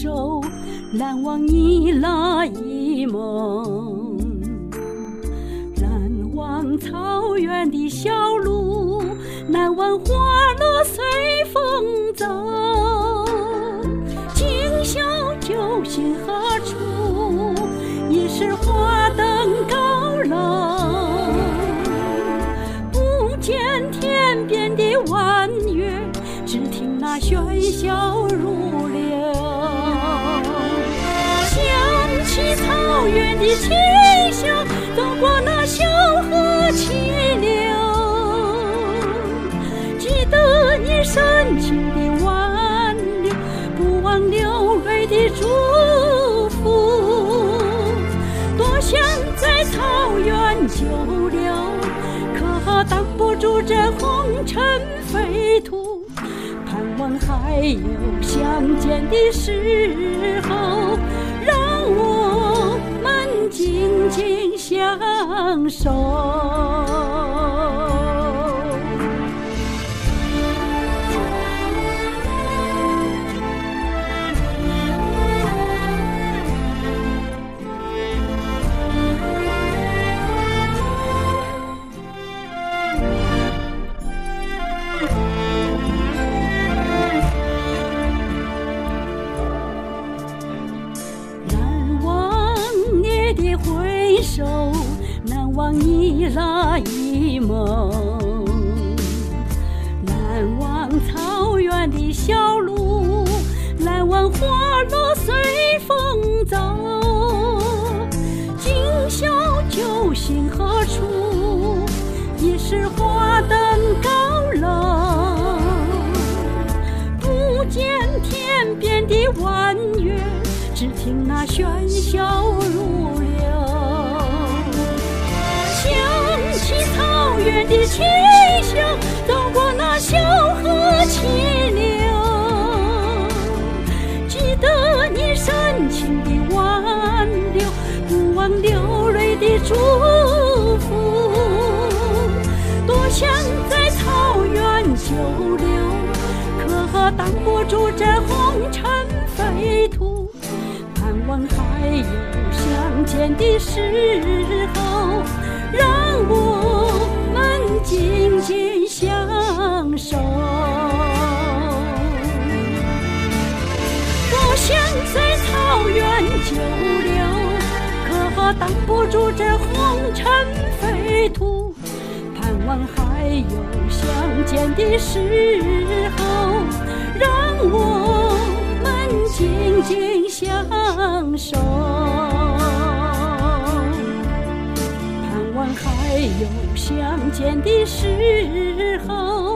首，难忘你那一梦。难忘草原的小路，难忘花落随风走。今宵酒醒何处？已是花灯高楼。不见天边的弯月，只听那喧嚣如流。想起草原的气象，走过那小河溪流，记得你深情的挽留，不忘流泪的祝福。多想在草原久留，可挡不住这红尘飞途。盼望还有相见的时候，让我们紧紧相守。回首，难忘你那一梦。难忘草原的小路，难忘花落随风走。今宵酒醒何处？已是花灯高楼。不见天边的弯月，只听那喧嚣如流。想起草原的气象，走过那小河溪流，记得你深情的挽留，不忘流泪的祝福。多想在草原久留，可挡不住这红尘飞途。盼望还有相见的时候，让我们紧紧相守。多想在草原久留，可挡不住这红尘飞途。盼望还有相见的时候，让我们紧紧相守。盼望还有相见的时候，